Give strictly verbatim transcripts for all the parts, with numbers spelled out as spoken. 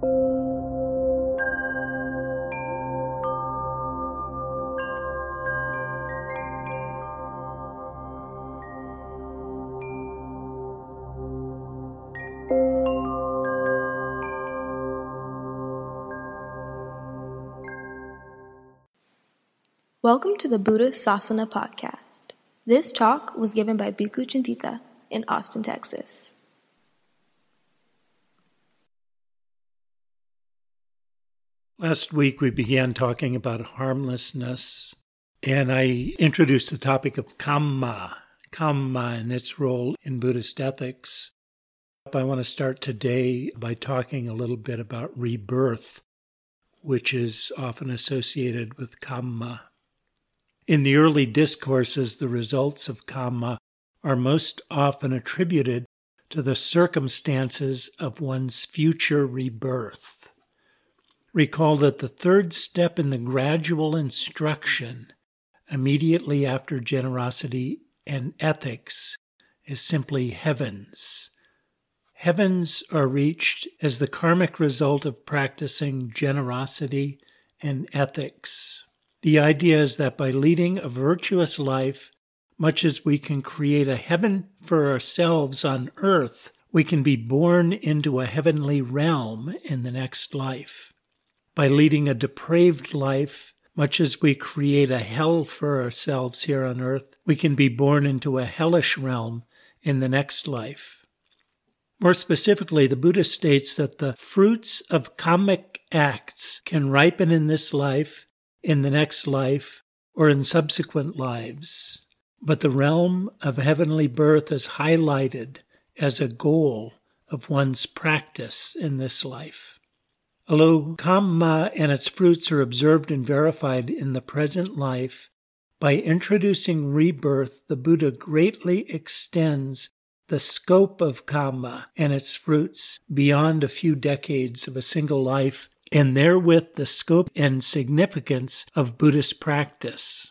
Welcome to the Buddha Sasana podcast. This talk was given by Bhikkhu Chintita in Austin, Texas. Last week we began talking about harmlessness, and I introduced the topic of Kamma, Kamma and its role in Buddhist ethics. I want to start today by talking a little bit about rebirth, which is often associated with Kamma. In the early discourses, the results of Kamma are most often attributed to the circumstances of one's future rebirth. Recall that the third step in the gradual instruction, immediately after generosity and ethics, is simply heavens. Heavens are reached as the karmic result of practicing generosity and ethics. The idea is that by leading a virtuous life, much as we can create a heaven for ourselves on earth, we can be born into a heavenly realm in the next life. By leading a depraved life, much as we create a hell for ourselves here on earth, we can be born into a hellish realm in the next life. More specifically, the Buddha states that the fruits of kammic acts can ripen in this life, in the next life, or in subsequent lives. But the realm of heavenly birth is highlighted as a goal of one's practice in this life. Although Kamma and its fruits are observed and verified in the present life, by introducing rebirth, the Buddha greatly extends the scope of Kamma and its fruits beyond a few decades of a single life, and therewith the scope and significance of Buddhist practice.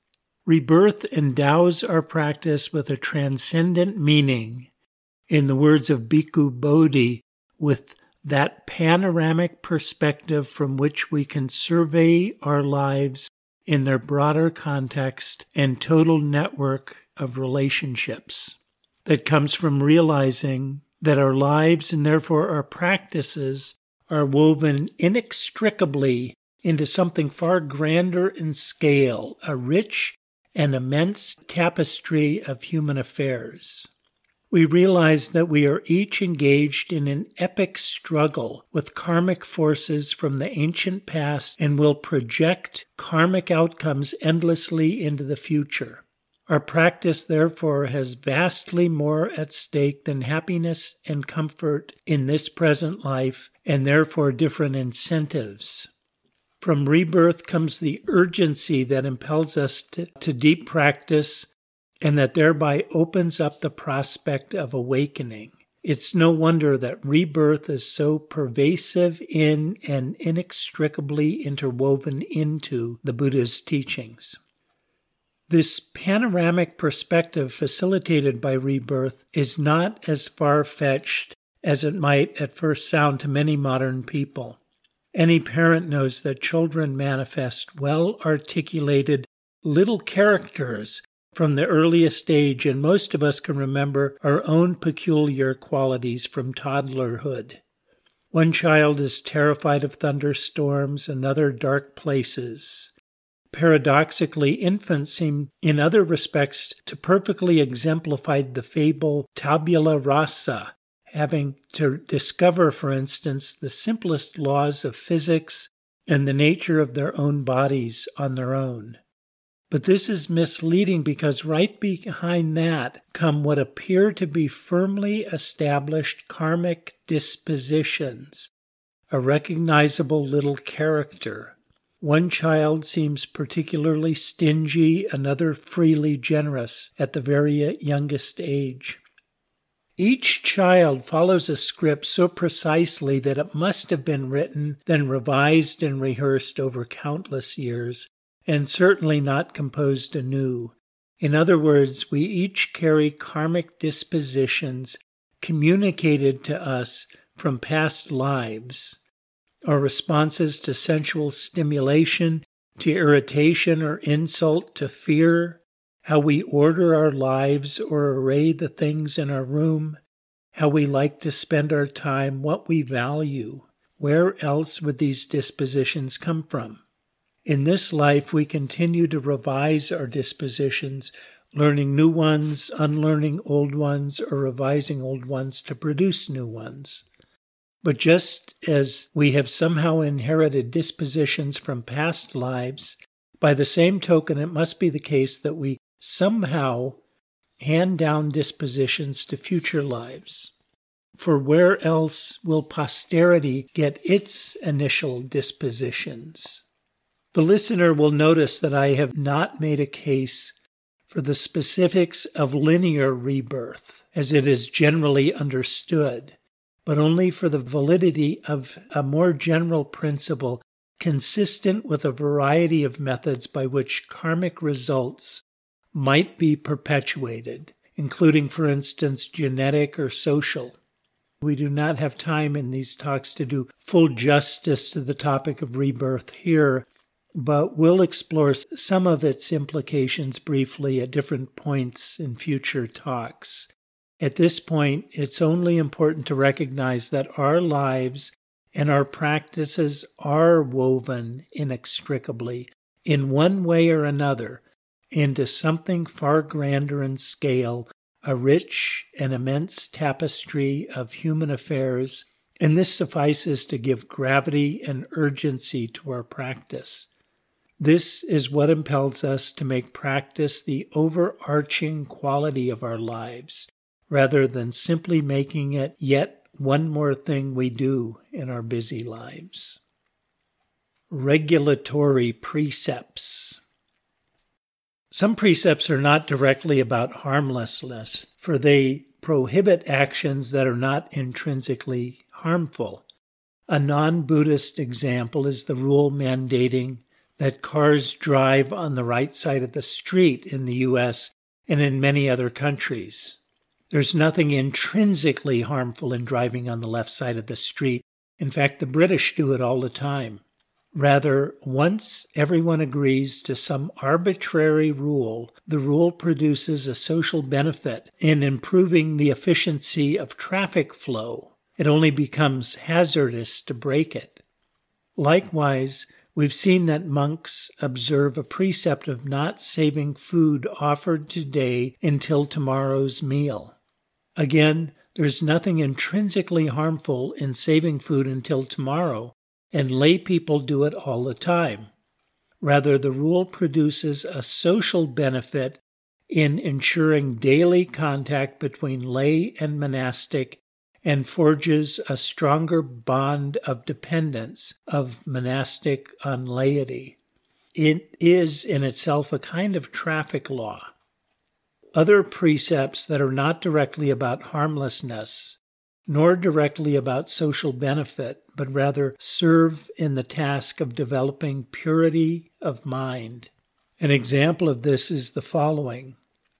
Rebirth endows our practice with a transcendent meaning, in the words of Bhikkhu Bodhi, with that panoramic perspective from which we can survey our lives in their broader context and total network of relationships. That comes from realizing that our lives and therefore our practices are woven inextricably into something far grander in scale, a rich and immense tapestry of human affairs. We realize that we are each engaged in an epic struggle with karmic forces from the ancient past and will project karmic outcomes endlessly into the future. Our practice, therefore, has vastly more at stake than happiness and comfort in this present life, and therefore different incentives. From rebirth comes the urgency that impels us to, to deep practice, and that thereby opens up the prospect of awakening. It's no wonder that rebirth is so pervasive in and inextricably interwoven into the Buddha's teachings. This panoramic perspective facilitated by rebirth is not as far-fetched as it might at first sound to many modern people. Any parent knows that children manifest well-articulated little characters from the earliest age, and most of us can remember our own peculiar qualities from toddlerhood. One child is terrified of thunderstorms and other dark places. Paradoxically, infants seem, in other respects, to perfectly exemplify the fable tabula rasa, having to discover, for instance, the simplest laws of physics and the nature of their own bodies on their own. But this is misleading because right behind that come what appear to be firmly established karmic dispositions, a recognizable little character. One child seems particularly stingy, another freely generous at the very youngest age. Each child follows a script so precisely that it must have been written, then revised and rehearsed over countless years, and certainly not composed anew. In other words, we each carry karmic dispositions communicated to us from past lives, our responses to sensual stimulation, to irritation or insult, to fear, how we order our lives or array the things in our room, how we like to spend our time, what we value. Where else would these dispositions come from? In this life, we continue to revise our dispositions, learning new ones, unlearning old ones, or revising old ones to produce new ones. But just as we have somehow inherited dispositions from past lives, by the same token, it must be the case that we somehow hand down dispositions to future lives. For where else will posterity get its initial dispositions? The listener will notice that I have not made a case for the specifics of linear rebirth, as it is generally understood, but only for the validity of a more general principle consistent with a variety of methods by which karmic results might be perpetuated, including, for instance, genetic or social. We do not have time in these talks to do full justice to the topic of rebirth here, but we'll explore some of its implications briefly at different points in future talks. At this point, it's only important to recognize that our lives and our practices are woven inextricably, in one way or another, into something far grander in scale, a rich and immense tapestry of human affairs, and this suffices to give gravity and urgency to our practice. This is what impels us to make practice the overarching quality of our lives, rather than simply making it yet one more thing we do in our busy lives. Regulatory precepts. Some precepts are not directly about harmlessness, for they prohibit actions that are not intrinsically harmful. A non-Buddhist example is the rule mandating that cars drive on the right side of the street in the U S and in many other countries. There's nothing intrinsically harmful in driving on the left side of the street. In fact, the British do it all the time. Rather, once everyone agrees to some arbitrary rule, the rule produces a social benefit in improving the efficiency of traffic flow. It only becomes hazardous to break it. Likewise, we've seen that monks observe a precept of not saving food offered today until tomorrow's meal. Again, there's nothing intrinsically harmful in saving food until tomorrow, and lay people do it all the time. Rather, the rule produces a social benefit in ensuring daily contact between lay and monastic and forges a stronger bond of dependence of monastic on laity. It is in itself a kind of traffic law. Other precepts that are not directly about harmlessness, nor directly about social benefit, but rather serve in the task of developing purity of mind. An example of this is the following.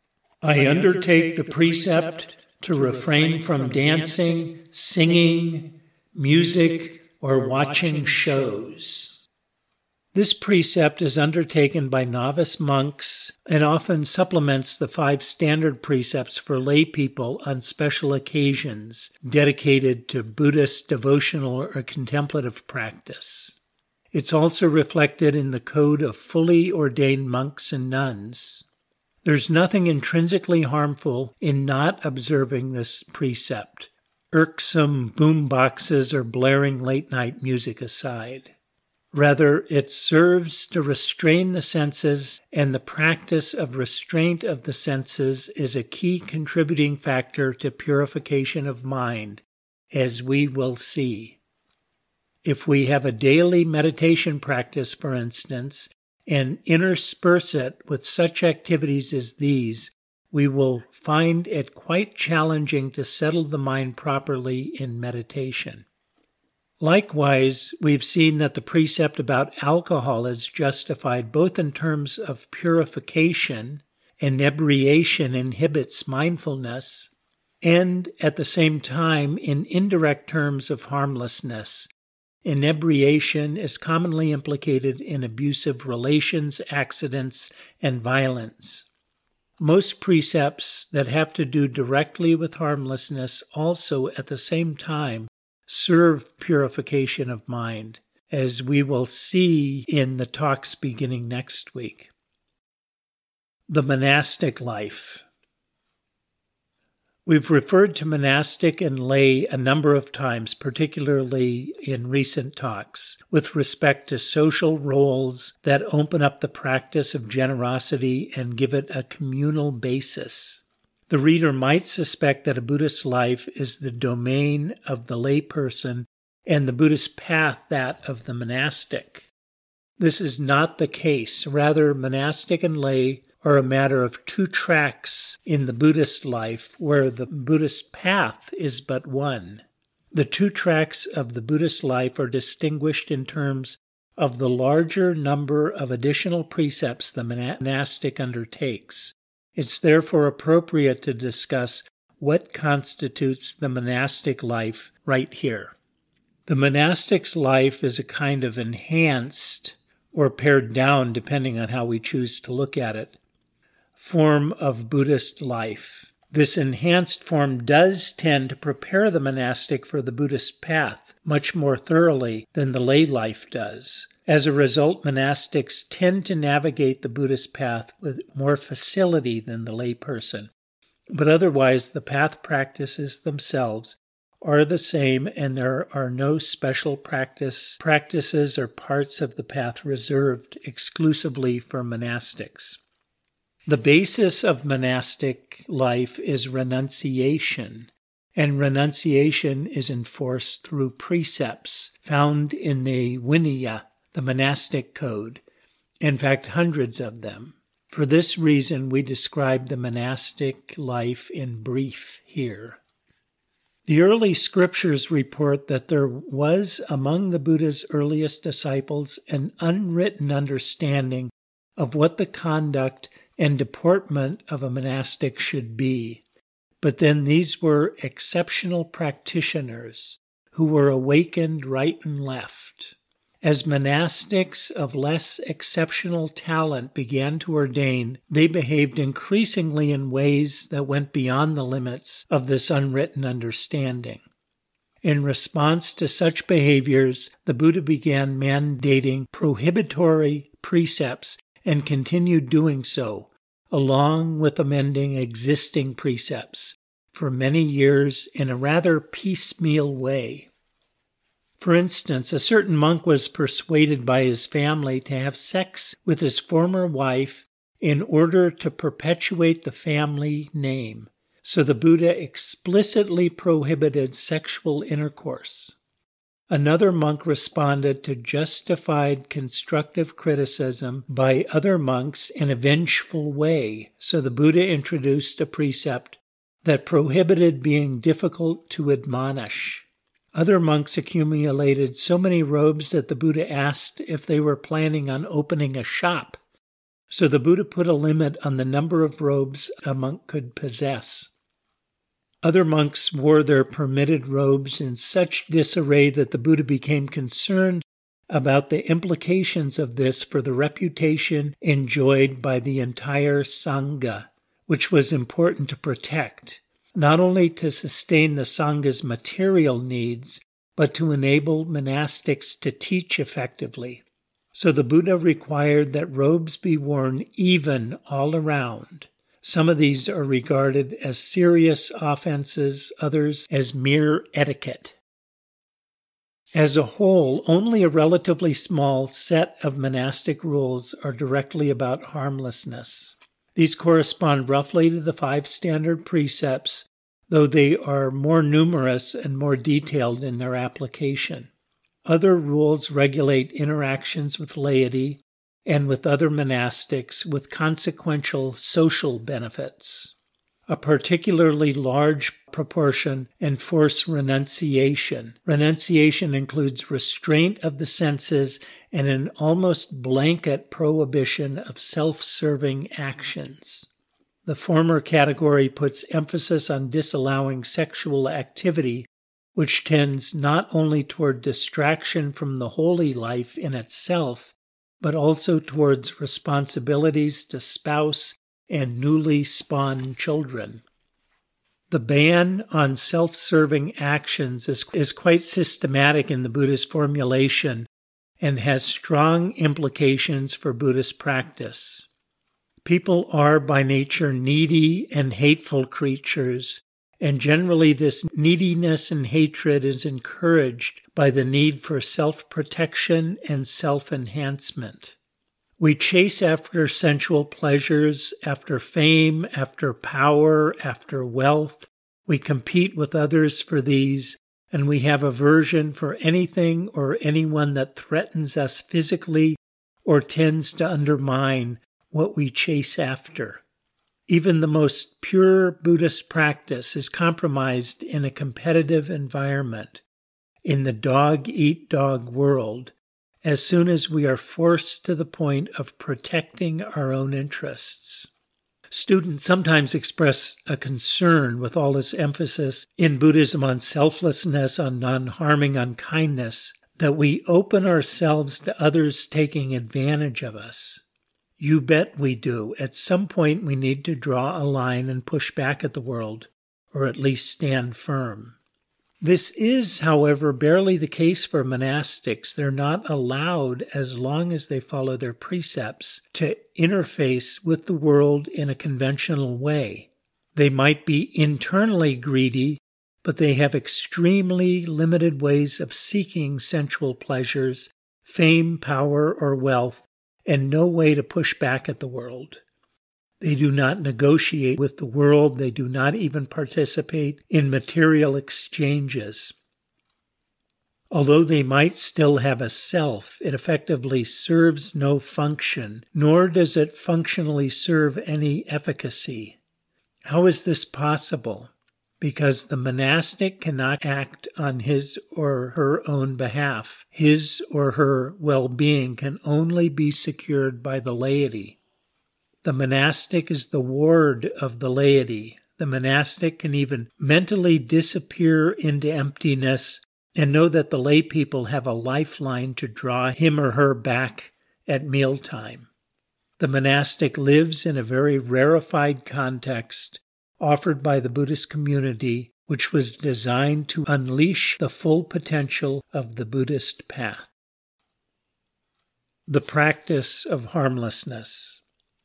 I undertake the precept to refrain from dancing, singing, music, or watching shows. This precept is undertaken by novice monks and often supplements the five standard precepts for lay people on special occasions dedicated to Buddhist devotional or contemplative practice. It's also reflected in the code of fully ordained monks and nuns. There's nothing intrinsically harmful in not observing this precept, irksome boom boxes or blaring late-night music aside. Rather, it serves to restrain the senses, and the practice of restraint of the senses is a key contributing factor to purification of mind, as we will see. If we have a daily meditation practice, for instance, and intersperse it with such activities as these, we will find it quite challenging to settle the mind properly in meditation. Likewise, we've seen that the precept about alcohol is justified both in terms of purification, inebriation inhibits mindfulness, and at the same time in indirect terms of harmlessness, inebriation is commonly implicated in abusive relations, accidents, and violence. Most precepts that have to do directly with harmlessness also at the same time serve purification of mind, as we will see in the talks beginning next week. The monastic life. We've referred to monastic and lay a number of times, particularly in recent talks, with respect to social roles that open up the practice of generosity and give it a communal basis. The reader might suspect that a Buddhist life is the domain of the layperson and the Buddhist path that of the monastic. This is not the case. Rather, monastic and lay are a matter of two tracks in the Buddhist life, where the Buddhist path is but one. The two tracks of the Buddhist life are distinguished in terms of the larger number of additional precepts the monastic undertakes. It's therefore appropriate to discuss what constitutes the monastic life right here. The monastic's life is a kind of enhanced, or pared down, depending on how we choose to look at it, form of Buddhist life. This enhanced form does tend to prepare the monastic for the Buddhist path much more thoroughly than the lay life does. As a result, monastics tend to navigate the Buddhist path with more facility than the lay person. But otherwise, the path practices themselves are the same, and there are no special practice practices or parts of the path reserved exclusively for monastics. The basis of monastic life is renunciation, and renunciation is enforced through precepts found in the Vinaya, the monastic code, in fact, hundreds of them. For this reason, we describe the monastic life in brief here. The early scriptures report that there was among the Buddha's earliest disciples an unwritten understanding of what the conduct and deportment of a monastic should be. But then these were exceptional practitioners who were awakened right and left. As monastics of less exceptional talent began to ordain, they behaved increasingly in ways that went beyond the limits of this unwritten understanding. In response to such behaviors, the Buddha began mandating prohibitory precepts and continued doing so, along with amending existing precepts, for many years in a rather piecemeal way. For instance, a certain monk was persuaded by his family to have sex with his former wife in order to perpetuate the family name, so the Buddha explicitly prohibited sexual intercourse. Another monk responded to justified constructive criticism by other monks in a vengeful way, so the Buddha introduced a precept that prohibited being difficult to admonish. Other monks accumulated so many robes that the Buddha asked if they were planning on opening a shop, so the Buddha put a limit on the number of robes a monk could possess. Other monks wore their permitted robes in such disarray that the Buddha became concerned about the implications of this for the reputation enjoyed by the entire Sangha, which was important to protect, not only to sustain the Sangha's material needs, but to enable monastics to teach effectively. So the Buddha required that robes be worn even all around. Some of these are regarded as serious offenses, others as mere etiquette. As a whole, only a relatively small set of monastic rules are directly about harmlessness. These correspond roughly to the five standard precepts, though they are more numerous and more detailed in their application. Other rules regulate interactions with laity and with other monastics with consequential social benefits. A particularly large proportion enforce renunciation. Renunciation includes restraint of the senses and an almost blanket prohibition of self-serving actions. The former category puts emphasis on disallowing sexual activity, which tends not only toward distraction from the holy life in itself, but also towards responsibilities to spouse and newly spawned children. The ban on self-serving actions is, is quite systematic in the Buddhist formulation and has strong implications for Buddhist practice. People are by nature needy and hateful creatures, and generally this neediness and hatred is encouraged by the need for self-protection and self-enhancement. We chase after sensual pleasures, after fame, after power, after wealth. We compete with others for these, and we have aversion for anything or anyone that threatens us physically or tends to undermine what we chase after. Even the most pure Buddhist practice is compromised in a competitive environment, in the dog-eat-dog world, as soon as we are forced to the point of protecting our own interests. Students sometimes express a concern with all this emphasis in Buddhism on selflessness, on non-harming, on kindness, that we open ourselves to others taking advantage of us. You bet we do. At some point we need to draw a line and push back at the world, or at least stand firm. This is, however, barely the case for monastics. They're not allowed, as long as they follow their precepts, to interface with the world in a conventional way. They might be internally greedy, but they have extremely limited ways of seeking sensual pleasures, fame, power, or wealth, and no way to push back at the world. They do not negotiate with the world. They do not even participate in material exchanges. Although they might still have a self, it effectively serves no function, nor does it functionally serve any efficacy. How is this possible? Because the monastic cannot act on his or her own behalf. His or her well-being can only be secured by the laity. The monastic is the ward of the laity. The monastic can even mentally disappear into emptiness and know that the lay people have a lifeline to draw him or her back at mealtime. The monastic lives in a very rarefied context offered by the Buddhist community, which was designed to unleash the full potential of the Buddhist path. The practice of harmlessness.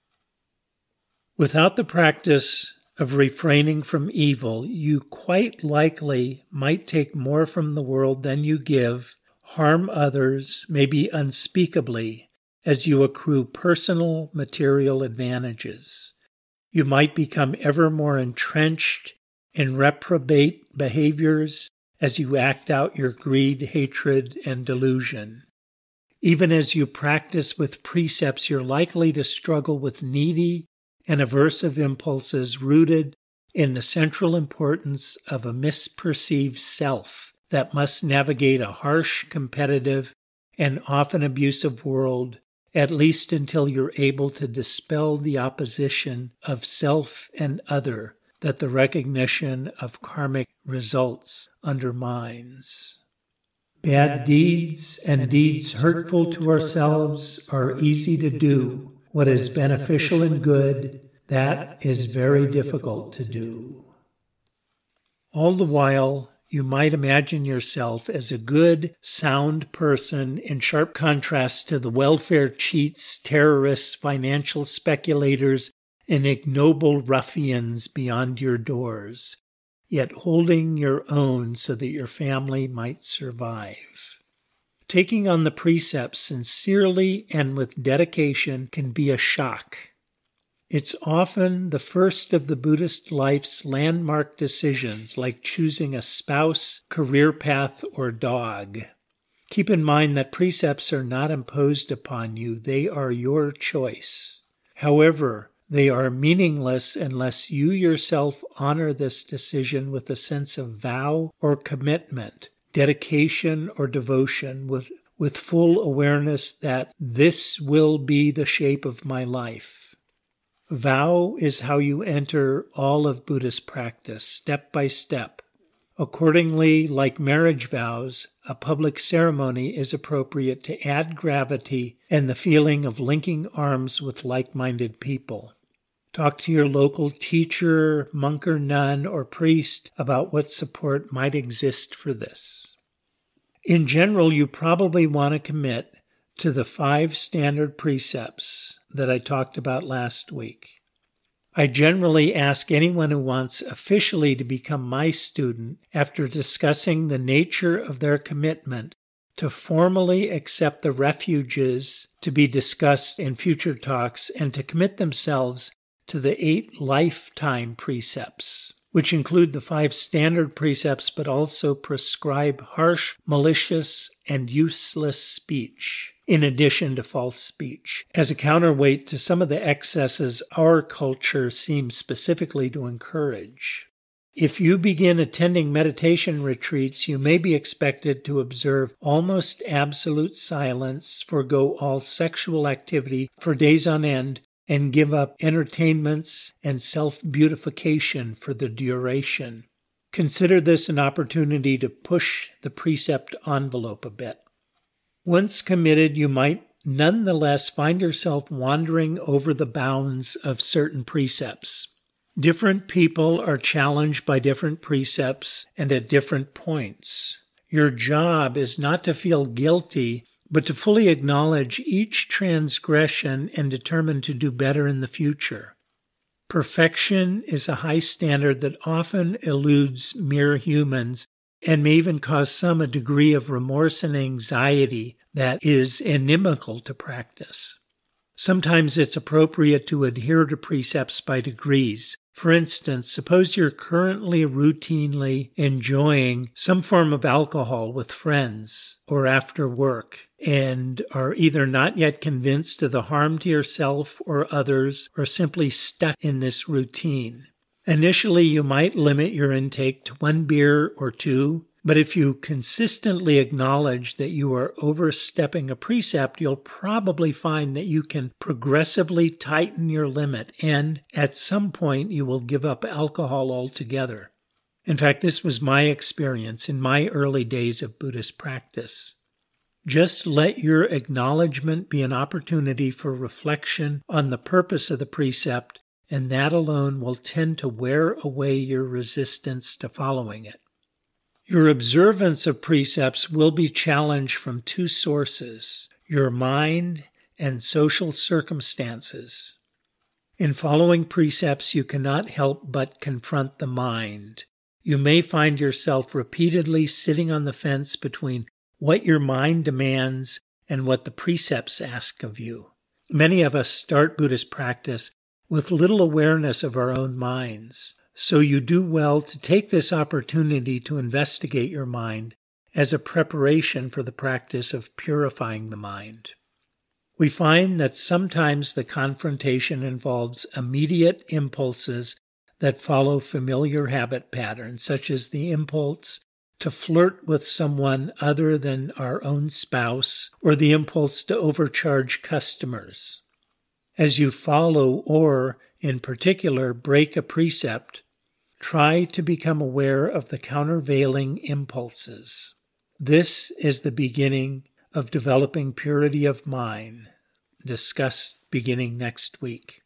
Without the practice of refraining from evil, you quite likely might take more from the world than you give, harm others, maybe unspeakably, as you accrue personal material advantages. You might become ever more entrenched in reprobate behaviors as you act out your greed, hatred, and delusion. Even as you practice with precepts, you're likely to struggle with needy and aversive impulses rooted in the central importance of a misperceived self that must navigate a harsh, competitive, and often abusive world, at least until you're able to dispel the opposition of self and other that the recognition of karmic results undermines. Bad deeds and deeds hurtful to ourselves are easy to do. What is beneficial and good, that is very difficult to do. All the while, you might imagine yourself as a good, sound person in sharp contrast to the welfare cheats, terrorists, financial speculators, and ignoble ruffians beyond your doors, yet holding your own so that your family might survive. Taking on the precepts sincerely and with dedication can be a shock. It's often the first of the Buddhist life's landmark decisions, like choosing a spouse, career path, or dog. Keep in mind that precepts are not imposed upon you. They are your choice. However, they are meaningless unless you yourself honor this decision with a sense of vow or commitment, dedication or devotion, with, with full awareness that this will be the shape of my life. Vow is how you enter all of Buddhist practice, step by step. Accordingly, like marriage vows, a public ceremony is appropriate to add gravity and the feeling of linking arms with like-minded people. Talk to your local teacher, monk or nun, or priest about what support might exist for this. In general, you probably want to commit to the five standard precepts that I talked about last week. I generally ask anyone who wants officially to become my student, after discussing the nature of their commitment, to formally accept the refuges to be discussed in future talks and to commit themselves to the eight lifetime precepts, which include the five standard precepts but also prescribe harsh, malicious, and useless speech, in addition to false speech, as a counterweight to some of the excesses our culture seems specifically to encourage. If you begin attending meditation retreats, you may be expected to observe almost absolute silence, forego all sexual activity for days on end, and give up entertainments and self-beautification for the duration. Consider this an opportunity to push the precept envelope a bit. Once committed, you might nonetheless find yourself wandering over the bounds of certain precepts. Different people are challenged by different precepts and at different points. Your job is not to feel guilty, but to fully acknowledge each transgression and determine to do better in the future. Perfection is a high standard that often eludes mere humans and may even cause some a degree of remorse and anxiety that is inimical to practice. Sometimes it's appropriate to adhere to precepts by degrees. For instance, suppose you're currently routinely enjoying some form of alcohol with friends or after work and are either not yet convinced of the harm to yourself or others or simply stuck in this routine. Initially, you might limit your intake to one beer or two, but if you consistently acknowledge that you are overstepping a precept, you'll probably find that you can progressively tighten your limit, and at some point you will give up alcohol altogether. In fact, this was my experience in my early days of Buddhist practice. Just let your acknowledgement be an opportunity for reflection on the purpose of the precept, and that alone will tend to wear away your resistance to following it. Your observance of precepts will be challenged from two sources, your mind and social circumstances. In following precepts, you cannot help but confront the mind. You may find yourself repeatedly sitting on the fence between what your mind demands and what the precepts ask of you. Many of us start Buddhist practice with little awareness of our own minds. So you do well to take this opportunity to investigate your mind as a preparation for the practice of purifying the mind. We find that sometimes the confrontation involves immediate impulses that follow familiar habit patterns, such as the impulse to flirt with someone other than our own spouse or the impulse to overcharge customers. As you follow or, in particular, break a precept, try to become aware of the countervailing impulses. This is the beginning of developing purity of mind, discussed beginning next week.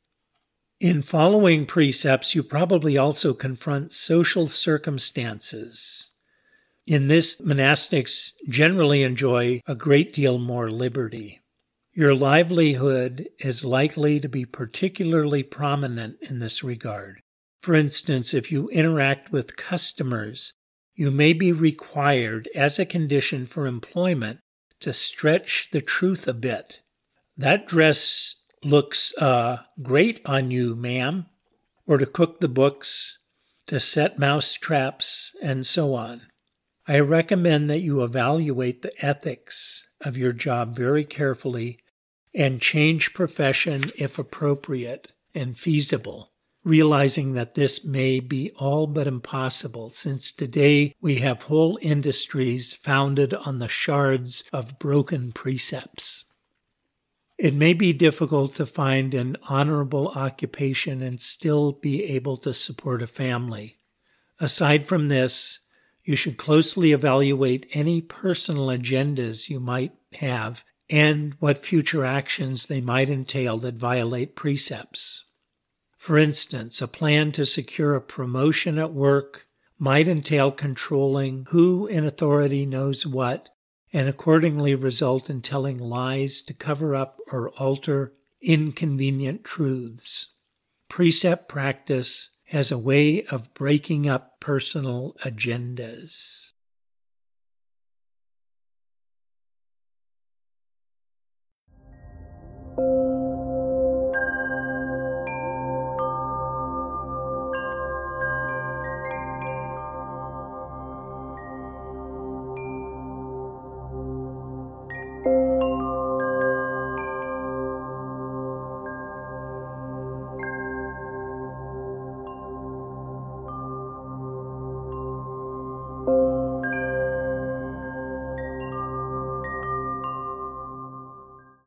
In following precepts, you probably also confront social circumstances. In this, monastics generally enjoy a great deal more liberty. Your livelihood is likely to be particularly prominent in this regard. For instance, if you interact with customers, you may be required as a condition for employment to stretch the truth a bit. That dress looks uh, great on you, ma'am, or to cook the books, to set mouse traps, and so on. I recommend that you evaluate the ethics of your job very carefully and change profession if appropriate and feasible, realizing that this may be all but impossible, since today we have whole industries founded on the shards of broken precepts. It may be difficult to find an honorable occupation and still be able to support a family. Aside from this, You should closely evaluate any personal agendas you might have and what future actions they might entail that violate precepts. For instance, a plan to secure a promotion at work might entail controlling who in authority knows what, and accordingly result in telling lies to cover up or alter inconvenient truths. Precept practice has a way of breaking up personal agendas.